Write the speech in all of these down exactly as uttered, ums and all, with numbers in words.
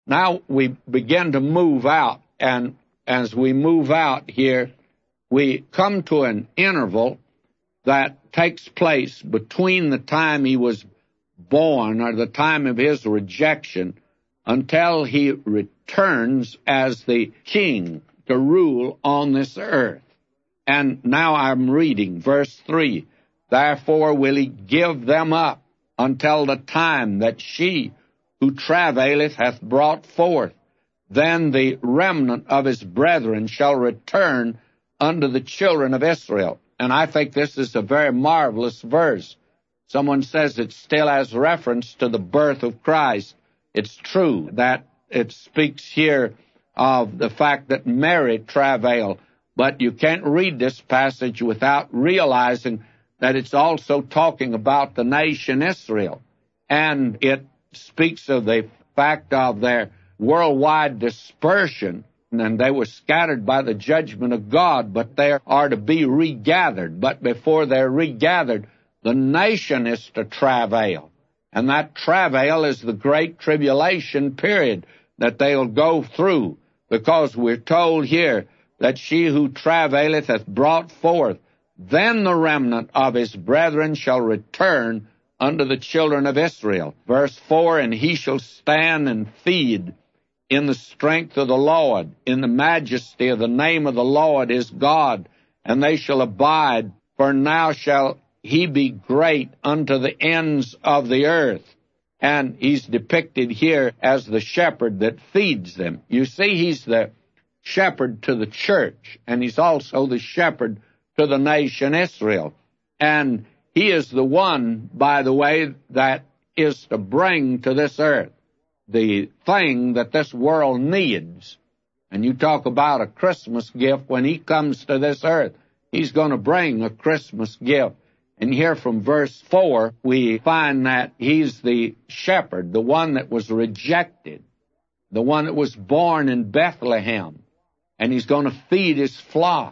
Now we begin to move out, and as we move out here, we come to an interval that takes place between the time he was born, or the time of his rejection, until he returns as the king to rule on this earth. And now I'm reading verse three. Therefore will he give them up until the time that she who travaileth hath brought forth. Then the remnant of his brethren shall return unto the children of Israel. And I think this is a very marvelous verse. Someone says it still has reference to the birth of Christ. It's true that it speaks here of the fact that Mary travailed, but you can't read this passage without realizing that it's also talking about the nation Israel. And it speaks of the fact of their worldwide dispersion, and they were scattered by the judgment of God, but they are to be regathered. But before they're regathered, the nation is to travail. And that travail is the great tribulation period that they'll go through, because we're told here that she who travaileth hath brought forth. Then the remnant of his brethren shall return unto the children of Israel. Verse four, and he shall stand and feed in the strength of the Lord, in the majesty of the name of the Lord is God, and they shall abide, for now shall he be great unto the ends of the earth. And he's depicted here as the shepherd that feeds them. You see, he's the shepherd to the church, and he's also the shepherd to the nation Israel. And he is the one, by the way, that is to bring to this earth the thing that this world needs. And you talk about a Christmas gift. When he comes to this earth, he's going to bring a Christmas gift. And here from verse four, we find that he's the shepherd, the one that was rejected, the one that was born in Bethlehem, and he's going to feed his flock.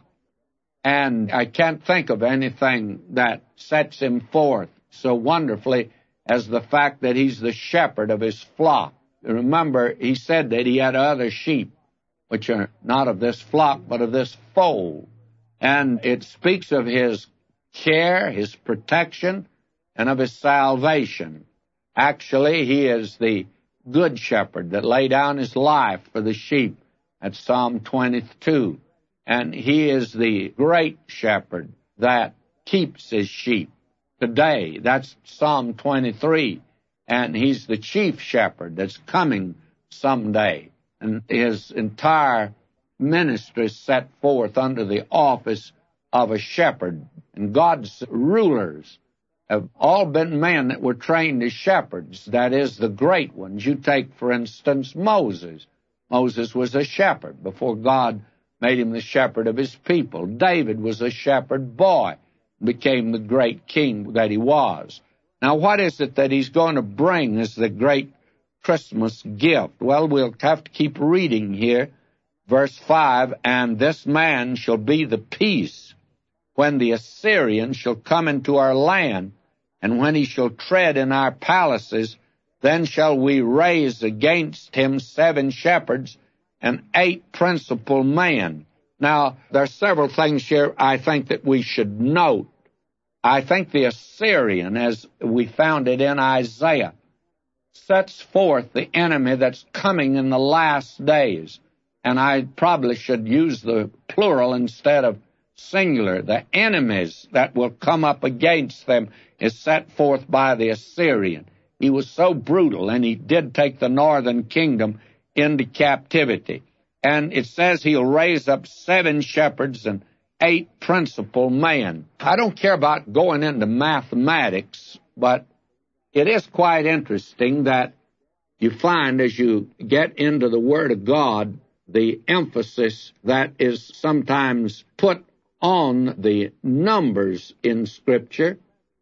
And I can't think of anything that sets him forth so wonderfully as the fact that he's the shepherd of his flock. Remember, he said that he had other sheep, which are not of this flock, but of this fold. And it speaks of his care, his protection, and of his salvation. Actually, he is the good shepherd that laid down his life for the sheep. That's Psalm twenty-two. And he is the great shepherd that keeps his sheep today. That's Psalm twenty-three. And he's the chief shepherd that's coming someday. And his entire ministry is set forth under the office of a shepherd. And God's rulers have all been men that were trained as shepherds, that is, the great ones. You take, for instance, Moses. Moses was a shepherd before God made him the shepherd of his people. David was a shepherd boy, became the great king that he was. Now, what is it that he's going to bring as the great Christmas gift? Well, we'll have to keep reading here. Verse five, and this man shall be the peace when the Assyrian shall come into our land, and when he shall tread in our palaces, then shall we raise against him seven shepherds and eight principal men. Now, there are several things here I think that we should note. I think the Assyrian, as we found it in Isaiah, sets forth the enemy that's coming in the last days. And I probably should use the plural instead of singular. The enemies that will come up against them is set forth by the Assyrian. He was so brutal, and he did take the northern kingdom into captivity. And it says he'll raise up seven shepherds and eight principal men. I don't care about going into mathematics, but it is quite interesting that you find as you get into the Word of God, the emphasis that is sometimes put on the numbers in Scripture,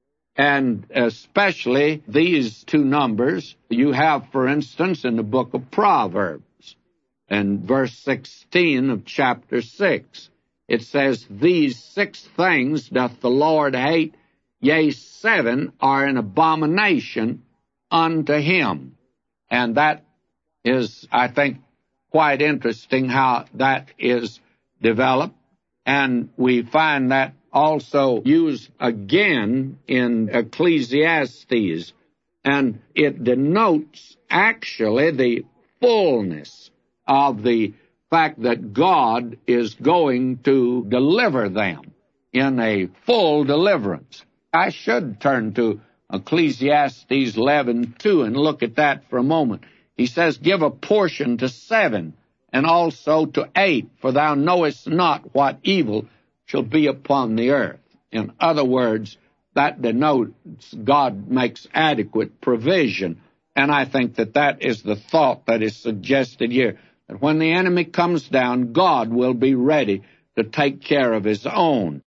and especially these two numbers you have, for instance, in the book of Proverbs, and verse sixteen of chapter six. It says, these six things doth the Lord hate, yea, seven are an abomination unto him. And that is, I think, quite interesting how that is developed. And we find that also used again in Ecclesiastes. And it denotes actually the fullness of the fact that God is going to deliver them in a full deliverance. I should turn to Ecclesiastes eleven two and look at that for a moment. He says, give a portion to seven, and also to eight, for thou knowest not what evil shall be upon the earth. In other words, that denotes God makes adequate provision. And I think that that is the thought that is suggested here, that when the enemy comes down, God will be ready to take care of his own.